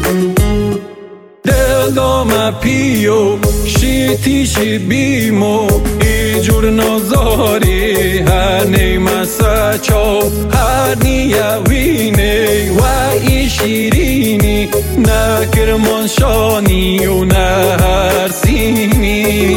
دل دام پیو شیتیشی بیمو ای جور نازاری هر نیمه سچاو هر نیوینی و ای شیرینی نه کرمانشانی و نه هر سینی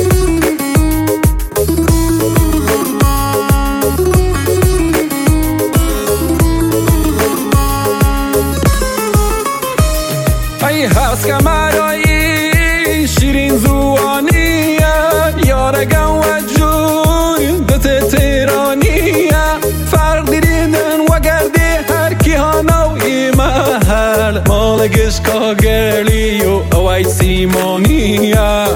ای هست که مرایی شیرین زوانیه یارگم و جور دت تیرانیه فرق دیدن و گرده هر کی ها نوی محل مالگش کاگلی و اوی سیمانیه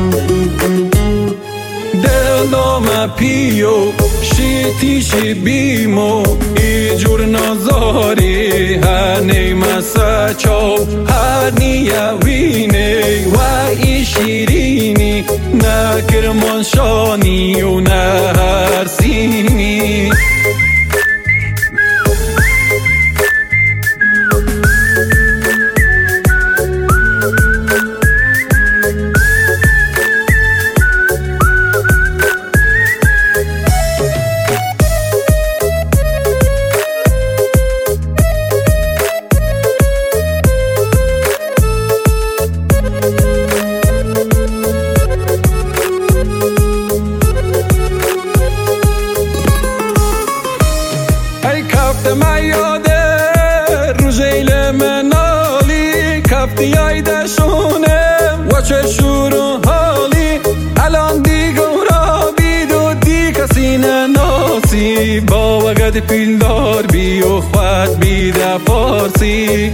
دل دام پیو شیتیشی بیمو ای جور نازاری هر نیمه سچاو هر نیوینی و ای شیرینی نه کرمانشانی و نه هر سینی من یاده روزیل منالی کفتی دشونه و چه شروع حالی الان دیگه را بیدو دی کسی نناسی با وقت پیلدار بی و خود بیده فارسی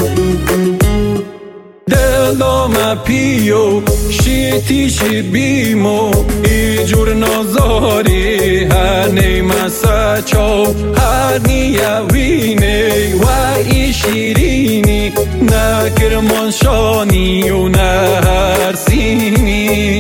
دل دام پیو شیتیشی بیمو ای جور نازاری هر نیمه سچاو هر نیوینی و ای شیرینی نه کرمانشانی و نه هر سینی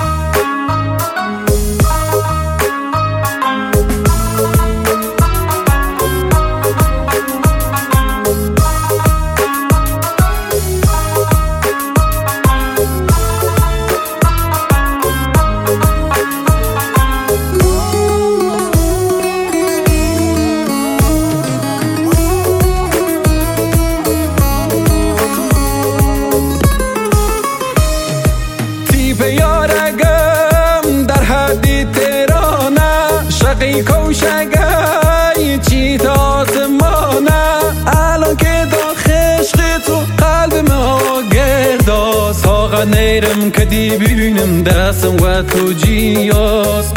یارگم در حدی تهرانه شقی کوشگی چی تا آسمانه الان که دا خشق تو قلب ما گرداز ساقا نیرم که دی ببینم دستم و تو جیاز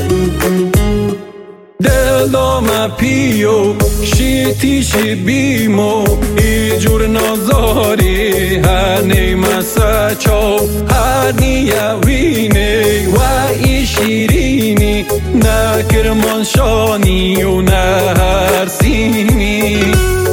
دل دام پیو شیتیشی بیمو ای جور نازاری هر نیمه سچاو هر نیوینی و ای شیرینی نه کرمانشانی و نه هر سینی